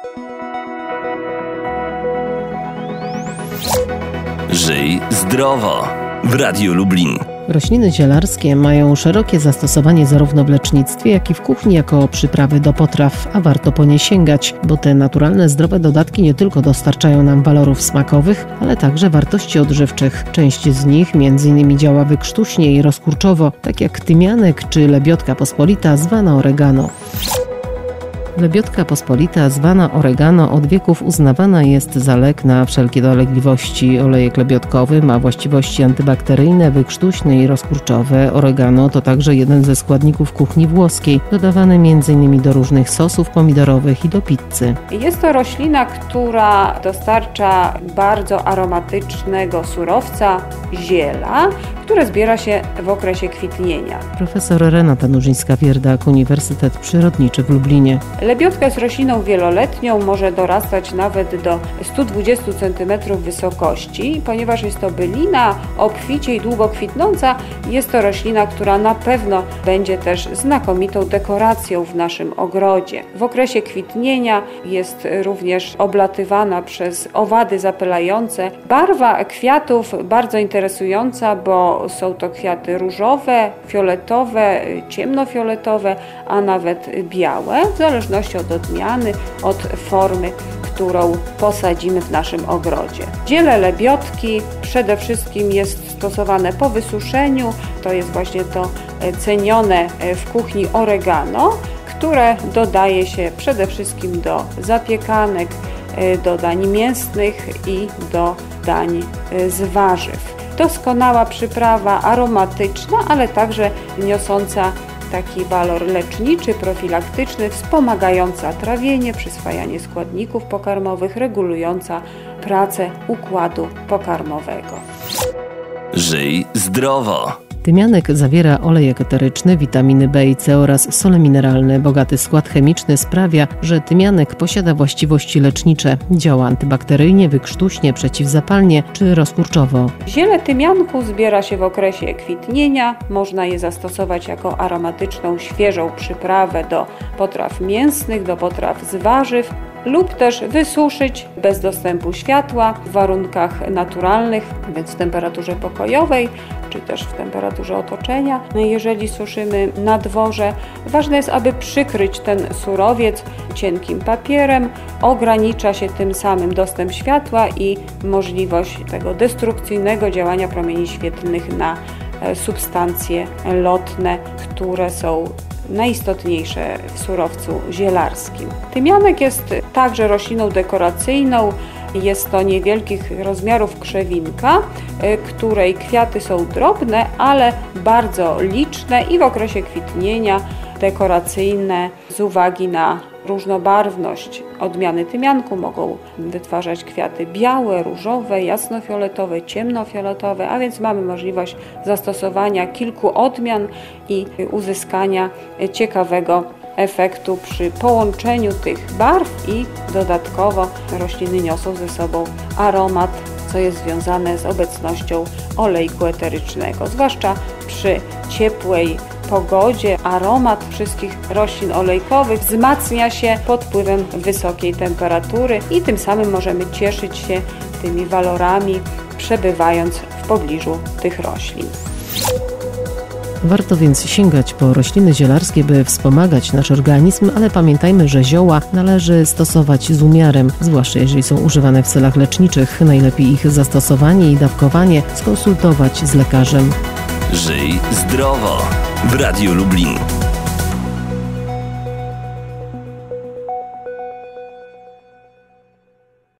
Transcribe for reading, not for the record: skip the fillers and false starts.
Żyj zdrowo w Radiu Lublin. Rośliny zielarskie mają szerokie zastosowanie zarówno w lecznictwie, jak i w kuchni jako przyprawy do potraw, a warto po nie sięgać, bo te naturalne, zdrowe dodatki nie tylko dostarczają nam walorów smakowych, ale także wartości odżywczych. Część z nich m.in. działa wykrztuśnie i rozkurczowo, tak jak tymianek czy lebiotka pospolita zwana oregano. Lebiotka pospolita, zwana oregano, od wieków uznawana jest za lek na wszelkie dolegliwości. Olejek lebiotkowy ma właściwości antybakteryjne, wykrztuśne i rozkurczowe. Oregano to także jeden ze składników kuchni włoskiej, dodawany m.in. do różnych sosów pomidorowych i do pizzy. Jest to roślina, która dostarcza bardzo aromatycznego surowca, ziela, które zbiera się w okresie kwitnienia. Profesor Renata Nużyńska-Wierdak, Uniwersytet Przyrodniczy w Lublinie. Lebiotka jest rośliną wieloletnią, może dorastać nawet do 120 cm wysokości. Ponieważ jest to bylina obficie i długo kwitnąca, jest to roślina, która na pewno będzie też znakomitą dekoracją w naszym ogrodzie. W okresie kwitnienia jest również oblatywana przez owady zapylające. Barwa kwiatów bardzo interesująca, bo są to kwiaty różowe, fioletowe, ciemnofioletowe, a nawet białe, w zależności od odmiany, od formy, którą posadzimy w naszym ogrodzie. Ziele lebiotki przede wszystkim jest stosowane po wysuszeniu, to jest właśnie to cenione w kuchni oregano, które dodaje się przede wszystkim do zapiekanek, do dań mięsnych i do dań z warzyw. Doskonała przyprawa aromatyczna, ale także niosąca taki walor leczniczy, profilaktyczny, wspomagająca trawienie, przyswajanie składników pokarmowych, regulująca pracę układu pokarmowego. Żyj zdrowo! Tymianek zawiera olejek eteryczny, witaminy B i C oraz sole mineralne. Bogaty skład chemiczny sprawia, że tymianek posiada właściwości lecznicze. Działa antybakteryjnie, wykrztuśnie, przeciwzapalnie czy rozkurczowo. Ziele tymianku zbiera się w okresie kwitnienia. Można je zastosować jako aromatyczną, świeżą przyprawę do potraw mięsnych, do potraw z warzyw, lub też wysuszyć bez dostępu światła w warunkach naturalnych, więc w temperaturze pokojowej, czy też w temperaturze otoczenia. Jeżeli suszymy na dworze, ważne jest, aby przykryć ten surowiec cienkim papierem. Ogranicza się tym samym dostęp światła i możliwość tego destrukcyjnego działania promieni świetlnych na substancje lotne, które są najistotniejsze w surowcu zielarskim. Tymianek jest także rośliną dekoracyjną. Jest to niewielkich rozmiarów krzewinka, której kwiaty są drobne, ale bardzo liczne i w okresie kwitnienia dekoracyjne z uwagi na różnobarwność odmiany tymianku mogą wytwarzać kwiaty białe, różowe, jasnofioletowe, ciemnofioletowe, a więc mamy możliwość zastosowania kilku odmian i uzyskania ciekawego efektu przy połączeniu tych barw i dodatkowo rośliny niosą ze sobą aromat, co jest związane z obecnością olejku eterycznego, zwłaszcza przy ciepłej pogodzie. Aromat wszystkich roślin olejkowych wzmacnia się pod wpływem wysokiej temperatury i tym samym możemy cieszyć się tymi walorami, przebywając w pobliżu tych roślin. Warto więc sięgać po rośliny zielarskie, by wspomagać nasz organizm, ale pamiętajmy, że zioła należy stosować z umiarem, zwłaszcza jeżeli są używane w celach leczniczych. Najlepiej ich zastosowanie i dawkowanie skonsultować z lekarzem. Żyj zdrowo w Radiu Lublin.